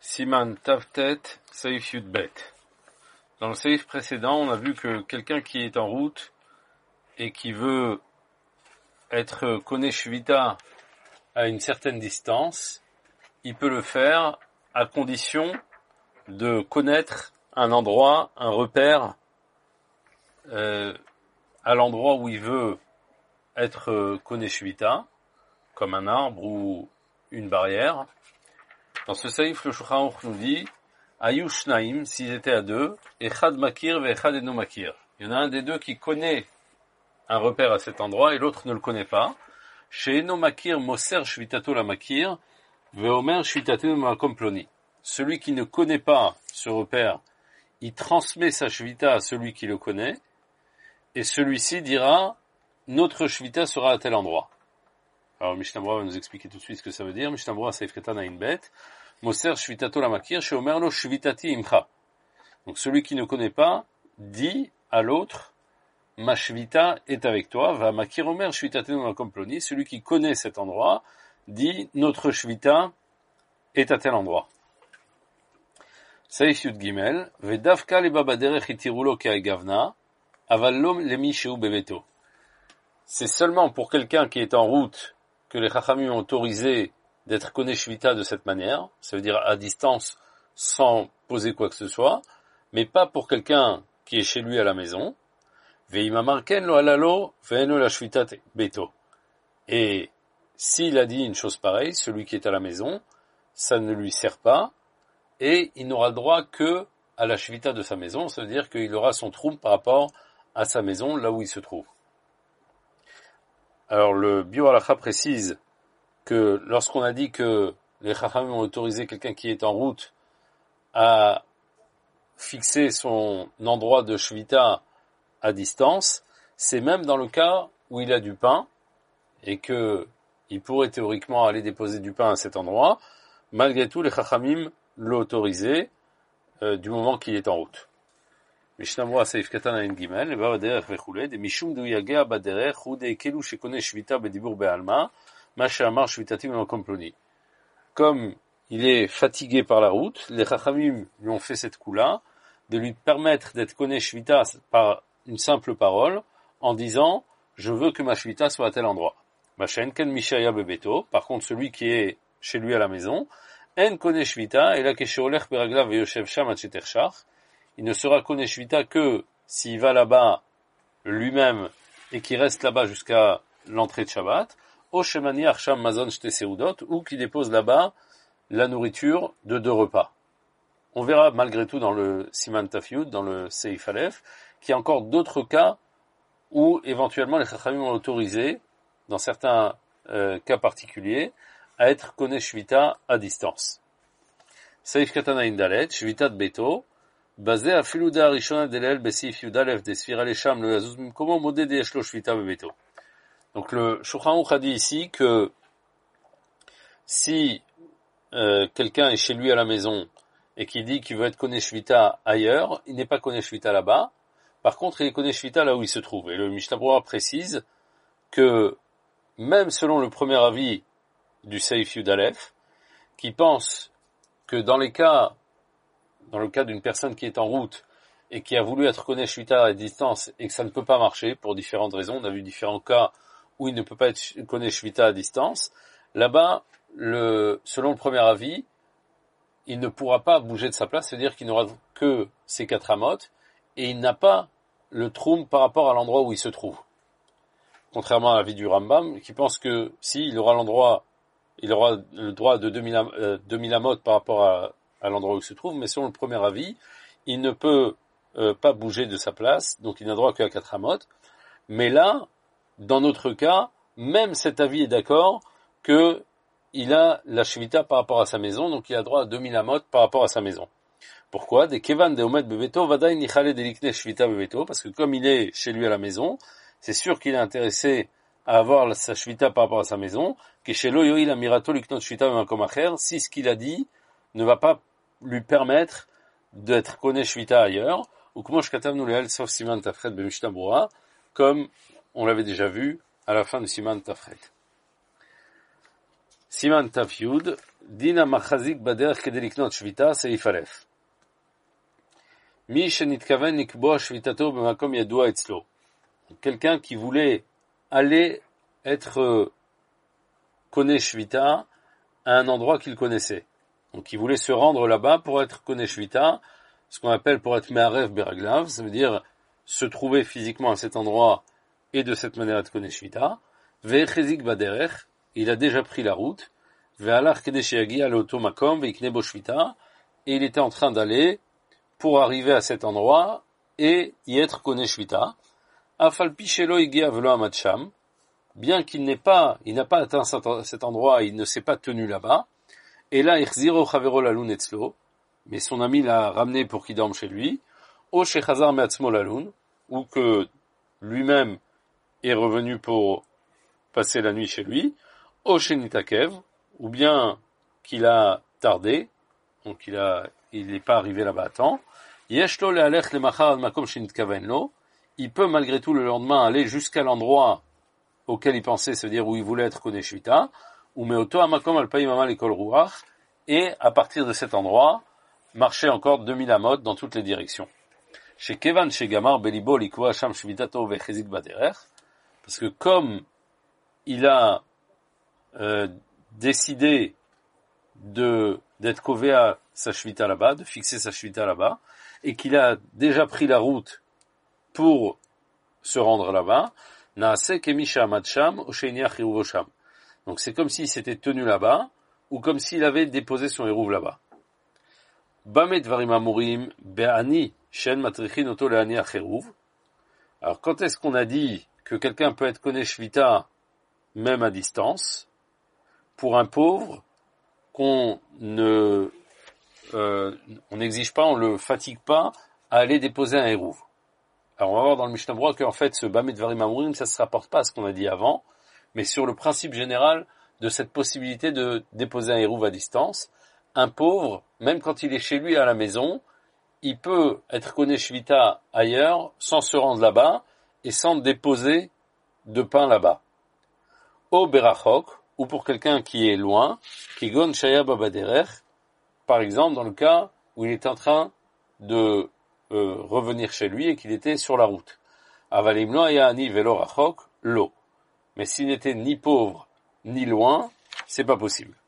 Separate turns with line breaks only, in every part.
Siman Tavtet Saif Yudbet. Dans le saif précédent, on a vu que quelqu'un qui est en route et qui veut être Koné Shvita à une certaine distance, il peut le faire à condition de connaître un endroit, un repère à l'endroit où il veut être Koné Shvita, comme un arbre ou une barrière. Dans ce saïf, le Shulchan Aruch nous dit Ayu Shnaim, s'ils étaient à deux, Echad Makir ve Echad Eno Makir. Il y en a un des deux qui connaît un repère à cet endroit et l'autre ne le connaît pas. Chez Eno Makir Moser Shvitato la Makir, ve Omer Shvitato Makom Ploni. Celui qui ne connaît pas ce repère, il transmet sa Shvita à celui qui le connaît, et celui-ci dira notre Shvita sera à tel endroit. Alors, Mishnah Berurah va nous expliquer tout de suite ce que ça veut dire. Mishnah Berurah, Seif Ketan Ainbet, Moser Shvitato la Makir, Sheomer lo Shvitati imcha. Donc, celui qui ne connaît pas, dit à l'autre, ma Shvita est avec toi, va Makir Omer Shvitati Makom Ploni. Celui qui connaît cet endroit, dit, notre Shvita est à tel endroit. Seif Yud Gimel, Vedavka le babaderech itirulo ke'agavna, aval lo lemi sheu bebeto. C'est seulement pour quelqu'un qui est en route que les Chachamim ont autorisé d'être Koné Shvita de cette manière, ça veut dire à distance, sans poser quoi que ce soit, mais pas pour quelqu'un qui est chez lui à la maison. Ve'imamarken lo alalo ve'eno la shvitat beto. Et s'il a dit une chose pareille, celui qui est à la maison, ça ne lui sert pas, et il n'aura le droit que à la shvita de sa maison, ça veut dire qu'il aura son troum par rapport à sa maison, là où il se trouve. Alors le Biur Halacha précise que lorsqu'on a dit que les Chachamim ont autorisé quelqu'un qui est en route à fixer son endroit de Shvita à distance, c'est même dans le cas où il a du pain et que il pourrait théoriquement aller déposer du pain à cet endroit. Malgré tout, les Chachamim l'ont autorisé du moment qu'il est en route. Mishnah Berurah Seif Katan Ain Gimel, le babaderech vechulei, de mishum du yagea baderech, ou de kelu shekone shvita bedibur be'alma, ma she'amar shvitati b'makom ploni. Comme il est fatigué par la route, les Chachamim lui ont fait cette coup-là, de lui permettre d'être koné shvita par une simple parole, en disant, je veux que ma shvita soit à tel endroit. Ma she'enken mishaya bebeto, par contre celui qui est chez lui à la maison, en koné shvita, et la kesheolech beraglav ve'yoshev sham ad shetershach, il ne sera Koné Shvita que s'il va là-bas lui-même et qu'il reste là-bas jusqu'à l'entrée de Shabbat, ou Shemani Arsham Mazon Shte Seudot, ou qu'il dépose là-bas la nourriture de 2 repas. On verra malgré tout dans le Siman Taf Yud, dans le Seif Aleph, qu'il y a encore d'autres cas où éventuellement les Chachamim ont autorisé, dans certains cas particuliers, à être Koné Shvita à distance. Seif Katan Ain Dalet, Shvita de Beto, basé à Filouda Rishona Delel Besif Yudalef des Sfira Lesham le Yazuz Mimkomo Modé de Eshlo Shvita Bebeto. Donc le Shulchan Aruch a dit ici que si quelqu'un est chez lui à la maison et qui dit qu'il veut être Koné Shvita ailleurs, il n'est pas Koné Shvita là-bas. Par contre, il est Koné Shvita là où il se trouve. Et le Mishnah Berurah précise que même selon le premier avis du Seif Yudalef, qui pense que dans le cas d'une personne qui est en route et qui a voulu être Koné Shvita à distance et que ça ne peut pas marcher pour différentes raisons, on a vu différents cas où il ne peut pas être Koné Shvita à distance, là-bas, selon le premier avis, il ne pourra pas bouger de sa place, c'est-à-dire qu'il n'aura que ses 4 amotes et il n'a pas le troum par rapport à l'endroit où il se trouve. Contrairement à l'avis du Rambam, qui pense que il aura le droit de 2000 amotes par rapport à l'endroit où il se trouve, mais selon le premier avis, il ne peut pas bouger de sa place, donc il n'a droit qu'à 4 amotes. Mais là, dans notre cas, même cet avis est d'accord que il a la shvita par rapport à sa maison, donc il a droit à 2000 amotes par rapport à sa maison. Pourquoi? Des kevan de omet bebeto vadaï nichale delikne shvita bebeto, parce que comme il est chez lui à la maison, c'est sûr qu'il est intéressé à avoir sa shvita par rapport à sa maison, que chez lo yoil amirato liknot shvita b'makom acher, si ce qu'il a dit ne va pas lui permettre d'être Koné Shvita ailleurs, ou comment je katav nous le'el sauf Siman Tafret be Mishnah Berurah, comme on l'avait déjà vu à la fin du Siman Tafret. Siman Taf Yud, Dina machazik baderech kedei liknot shvita, seif alef. Mi shenitkaven likboa shvitato b'makom yadua etzlo. Quelqu'un qui voulait aller être Koné Shvita à un endroit qu'il connaissait. Donc il voulait se rendre là-bas pour être Koné Shvita, ce qu'on appelle pour être Me'arev Beraglav, ça veut dire se trouver physiquement à cet endroit et de cette manière être Koné Shvita. Ve'echezik baderech, il a déjà pris la route. Ve'alach kedei sheyagi al oto makom ve'ikne bo shvita, et il était en train d'aller pour arriver à cet endroit et y être Koné Shvita. Afal pi shelo higia velo amad sham, bien qu'il n'a pas atteint cet endroit, il ne s'est pas tenu là-bas. Et là, ichziro chavero laloun etzlo, mais son ami l'a ramené pour qu'il dorme chez lui. O shechazar meatzmo laloun, ou que lui-même est revenu pour passer la nuit chez lui. O shenitakev, ou bien qu'il a tardé, donc il n'est pas arrivé là-bas à temps. Yeshlo lealech lemachar ad makom shenitkaven lo, il peut malgré tout le lendemain aller jusqu'à l'endroit auquel il pensait, c'est-à-dire où il voulait être Koné Shvita, ou meoto amakom al payim amal ekol ruach, et à partir de cet endroit, marcher encore 2000 amot dans toutes les directions. Chez Kevan, chez Gamar, Belibo, Likwa, Sham, Shvitato, Vechezik Baderer, parce que comme il a décidé d'être kové à sa Shvita là-bas, de fixer sa Shvita là-bas, et qu'il a déjà pris la route pour se rendre là-bas, Naase kemisha amad sham, oshenia chiruvo sham. Donc c'est comme s'il s'était tenu là-bas, ou comme s'il avait déposé son hérouve là-bas. Bamet varim amurim be'ani shen matrichin oto le'ani acheruv. Alors quand est-ce qu'on a dit que quelqu'un peut être Koné Shvita même à distance, pour un pauvre qu'on on n'exige pas, on le fatigue pas à aller déposer un hérouve. Alors on va voir dans le Mishnah Berurah qu'en fait ce Bamet Varim Amurim, ça se rapporte pas à ce qu'on a dit avant, mais sur le principe général de cette possibilité de déposer un hérouve à distance. Un pauvre, même quand il est chez lui à la maison, il peut être Koné Shvita ailleurs sans se rendre là-bas et sans déposer de pain là-bas. Au Berachok, ou pour quelqu'un qui est loin, qui gon shaya babaderech, par exemple dans le cas où il est en train de revenir chez lui et qu'il était sur la route. Avalim lo haya ani velo rachok, lo. Mais s'il n'était ni pauvre ni loin, c'est pas possible.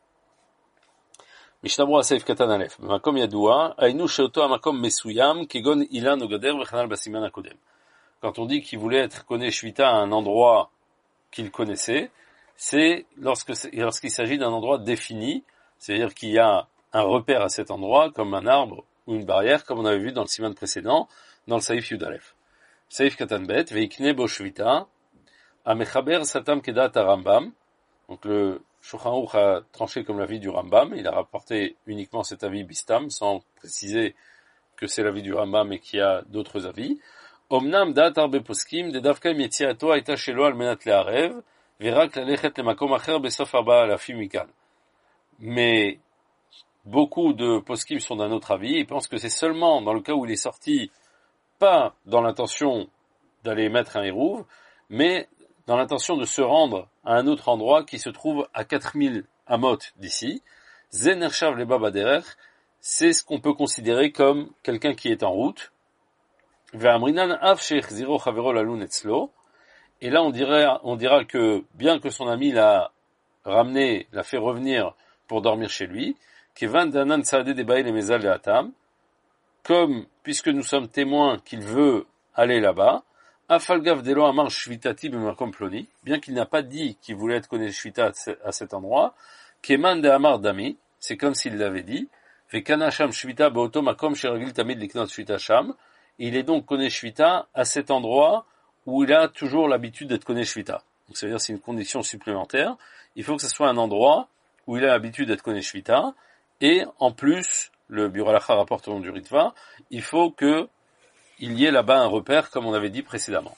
Mishnah Berurah Seif Katan Alef. B'makom yadua, haynu sheoto hamakom mesuyam, kegon ilan o gader v'chanal basiman hakodem. Quand on dit qu'il voulait être Koné Shvita à un endroit qu'il connaissait, c'est lorsqu'il s'agit d'un endroit défini, c'est-à-dire qu'il y a un repère à cet endroit, comme un arbre ou une barrière, comme on avait vu dans le siman précédent, dans le Saïf Yudalef. Saïf Katanbet, Veikne Bo Shvita, Amechaber Satam Kedat Rambam. Donc le Shulchan Aruch a tranché comme l'avis du Rambam, il a rapporté uniquement cet avis Bistam, sans préciser que c'est l'avis du Rambam et qu'il y a d'autres avis. Omnam Dat Arbe Poskim, de Davka Yetziato Aita Shelo Al Menat Le'arev, Verak Lalechet Lemakom Acher Besof Arba Alafim Mikan. Mais beaucoup de poskim sont d'un autre avis et pensent que c'est seulement dans le cas où il est sorti, pas dans l'intention d'aller mettre un hérouve, mais dans l'intention de se rendre à un autre endroit qui se trouve à 4000 amot d'ici. Zenershav le babaderer, c'est ce qu'on peut considérer comme quelqu'un qui est en route. Ve'amrinan av sheikh ziro chavero laloun etzlo. Et là on dira que bien que son ami l'a ramené, l'a fait revenir pour dormir chez lui, comme, puisque nous sommes témoins qu'il veut aller là-bas, bien qu'il n'a pas dit qu'il voulait être Koné Shvita à cet endroit, c'est comme s'il l'avait dit, il est donc Koné Shvita à cet endroit où il a toujours l'habitude d'être Koné Shvita. Donc ça veut dire c'est une condition supplémentaire, il faut que ce soit un endroit où il a l'habitude d'être Koné Shvita, et en plus, le Biur Halacha rapporte au nom du Ritva, il faut que il y ait là-bas un repère, comme on avait dit précédemment.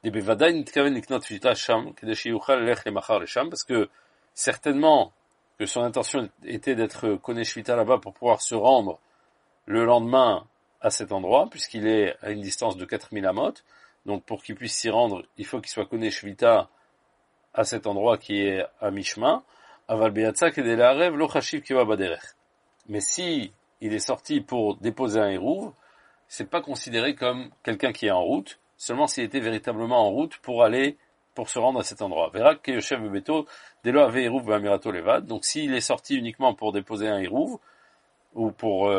Parce que certainement que son intention était d'être Koné Shvita là-bas pour pouvoir se rendre le lendemain à cet endroit, puisqu'il est à une distance de 4000 amot. Donc pour qu'il puisse s'y rendre, il faut qu'il soit Koné Shvita à cet endroit qui est à mi-chemin. Aval beyatsa kedei la'arev lo chashiv kiva baderech. Mais si il est sorti pour déposer un hérouv, c'est pas considéré comme quelqu'un qui est en route, seulement s'il était véritablement en route pour se rendre à cet endroit. Verak ke yoshev bebeto delo ave hérouv be'amirato levad. Donc s'il est sorti uniquement pour déposer un hérouv, ou pour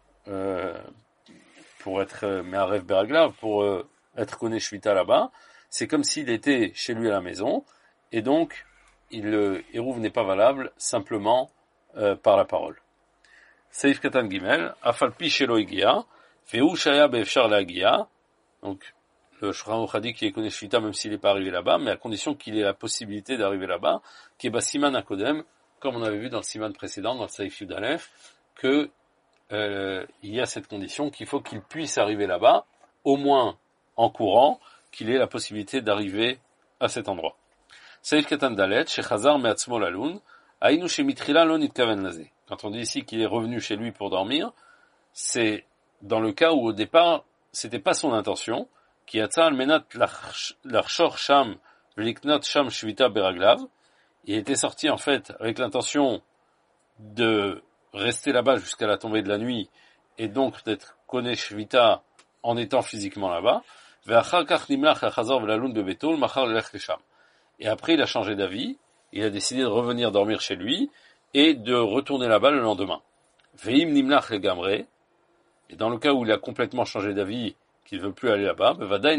être me'arev beraglav, pour être koné shvita là-bas, c'est comme s'il était chez lui à la maison, et donc le hérouv n'est pas valable simplement par la parole. Seif Katan Gimel, Afalpi Shelo Igia, Vehu Shaya Be'efshar Lagia. Donc, le Shulchan Aruch a dit qu'il est connu Shvita même s'il n'est pas arrivé là-bas, mais à condition qu'il ait la possibilité d'arriver là-bas, qui est Siman Akodem, comme on avait vu dans le Siman précédent, dans le Seif Yud Aleph, que il y a cette condition qu'il faut qu'il puisse arriver là-bas, au moins en courant, qu'il ait la possibilité d'arriver à cet endroit. Seif Katan Dalet, Shechazar Me'atzmo Lalun, Ainu Shemitrila Lo Nitkaven Laze. Quand on dit ici qu'il est revenu chez lui pour dormir, c'est dans le cas où au départ, c'était pas son intention, qui atza al menat l'archor sham v'liknot sham shvita beraglav. Il était sorti en fait avec l'intention de rester là-bas jusqu'à la tombée de la nuit et donc d'être koné shvita en étant physiquement là-bas. Ve'achar kach nimlach achazor v'lalun bebeto l'machar lelech lesham. Et après il a changé d'avis, il a décidé de revenir dormir chez lui et de retourner là-bas le lendemain. Ve'im nimlach legamre, et dans le cas où il a complètement changé d'avis, qu'il ne veut plus aller là-bas,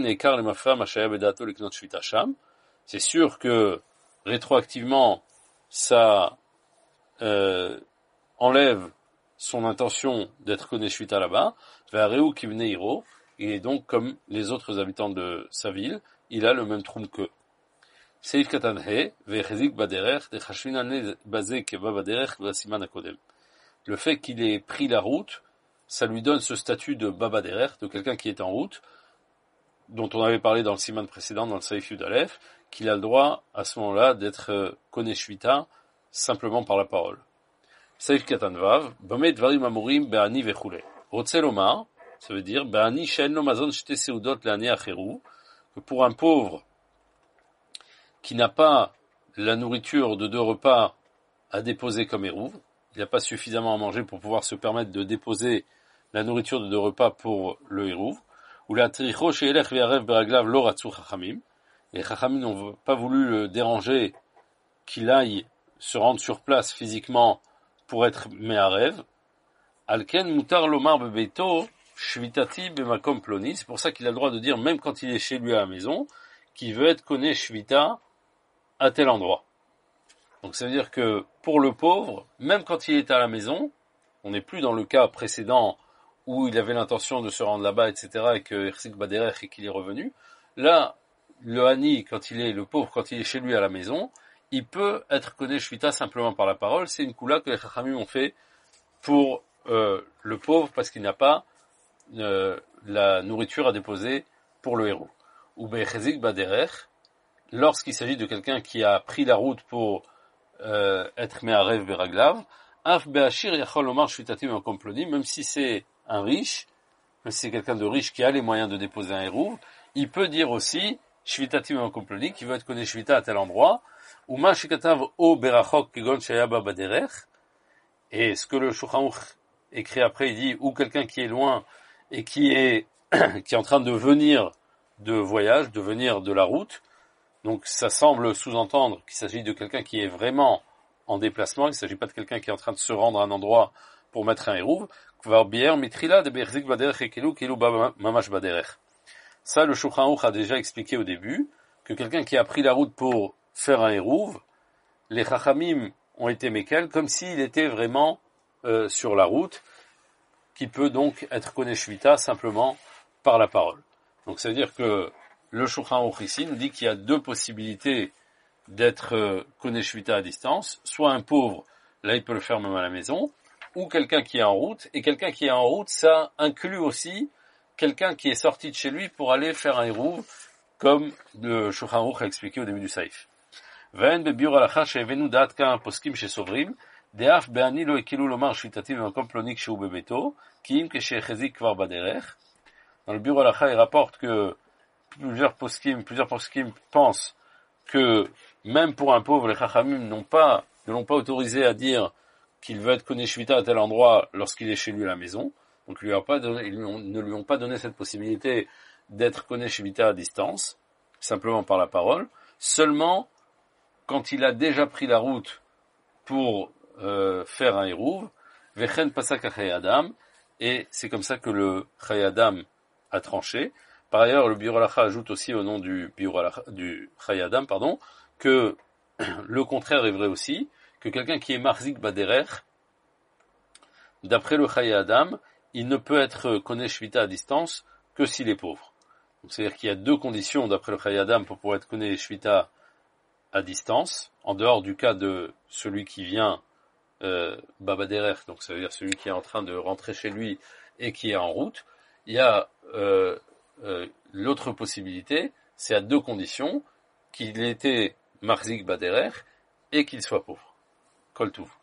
c'est sûr que rétroactivement, ça enlève son intention d'être koné shvita là-bas. Il est donc comme les autres habitants de sa ville, il a le même troum qu'eux. Seif Katan He, ve'chezik baderech, dechashvinan bazé keba baderech, v'asiman akodem. Le fait qu'il ait pris la route, ça lui donne ce statut de baba derer, de quelqu'un qui est en route, dont on avait parlé dans le siman précédent, dans le Seif Yud Aleph, qu'il a le droit, à ce moment-là, d'être koné shvita, simplement par la parole. Seif Katan Vav, Bamei dvarim amurim be'ani vechule. Rotze lomar, ça veut dire, be'ani she'en lo mazon shte seudot le'ani acheru, que pour un pauvre qui n'a pas la nourriture de 2 repas à déposer comme hérouv, il n'a pas suffisamment à manger pour pouvoir se permettre de déposer la nourriture de 2 repas pour le hérouv, ou la tricho she'elech ve'arev beraglav lo ratzu chachamim. Les chachamim n'ont pas voulu le déranger qu'il aille se rendre sur place physiquement pour être me'arev. Alken mutar lomar bebeito shvitati bemakom ploni. C'est pour ça qu'il a le droit de dire, même quand il est chez lui à la maison, qu'il veut être koné shvita à tel endroit. Donc ça veut dire que pour le pauvre, même quand il est à la maison, on n'est plus dans le cas précédent où il avait l'intention de se rendre là-bas, etc., et que Hersik Baderech et qu'il est revenu. Là, le Hani, le pauvre, quand il est chez lui à la maison, il peut être koné shvita simplement par la parole. C'est une koula que les chachamim ont fait pour le pauvre parce qu'il n'a pas la nourriture à déposer pour le héros. Ou Hersik Baderech, lorsqu'il s'agit de quelqu'un qui a pris la route pour être me'arev beraglav, af be'ashir yachol lomar shvitati b'makom ploni, même si c'est un riche, même si c'est quelqu'un de riche qui a les moyens de déposer un hérouv, il peut dire aussi shvitati b'makom ploni, qui veut être koné shvita à tel endroit, ou ma shikatav o berachok kegon shaya ba baderech, et ce que le Shulchan Aruch écrit après, il dit, ou quelqu'un qui est loin et qui est en train de venir de voyage, de venir de la route. Donc ça semble sous-entendre qu'il s'agit de quelqu'un qui est vraiment en déplacement, il ne s'agit pas de quelqu'un qui est en train de se rendre à un endroit pour mettre un hérouv. Ça, le Shulchan Aruch a déjà expliqué au début, que quelqu'un qui a pris la route pour faire un hérouv, les chachamim ont été mékel, comme s'il était vraiment sur la route, qui peut donc être koné shvita simplement par la parole. Donc ça veut dire que le Shulchan Aruch ici nous dit qu'il y a 2 possibilités d'être koné shvita à distance, soit un pauvre, là il peut le faire même à la maison, ou quelqu'un qui est en route, et quelqu'un qui est en route, ça inclut aussi quelqu'un qui est sorti de chez lui pour aller faire un hérouv, comme le Shulchan Aruch a expliqué au début du Saïf. Ve'en bebiur halacha she'evenu da'at ka'am poskim she'sovrim, de'af be'ani lo ekilu lomar shvitati b'makom ploni kshehu bebeto, ki im keshe'chezik kvar baderech. Dans le bureau halacha, il rapporte que plusieurs poskim pensent que même pour un pauvre, les chachamim n'ont pas ne l'ont pas autorisé à dire qu'il veut être Koné Shvita à tel endroit lorsqu'il est chez lui à la maison. Donc ils ne lui ont pas donné cette possibilité d'être Koné Shvita à distance, simplement par la parole. Seulement, quand il a déjà pris la route pour faire un Hérouv, Vechen Pasak Chay Adam, et c'est comme ça que le Chay Adam a tranché. Par ailleurs, le Biur Halacha ajoute aussi au nom du Chay Adam, que le contraire est vrai aussi, que quelqu'un qui est Marzik Baderer, d'après le Chay Adam, il ne peut être Koné Shvita à distance que s'il est pauvre. Donc, c'est-à-dire qu'il y a deux conditions d'après le Chay Adam pour pouvoir être Koné Shvita à distance, en dehors du cas de celui qui vient Babaderer, donc ça veut dire celui qui est en train de rentrer chez lui et qui est en route. Il y a l'autre possibilité, c'est à deux conditions, qu'il ait été Marzik Baderer et qu'il soit pauvre. Kol Tuv.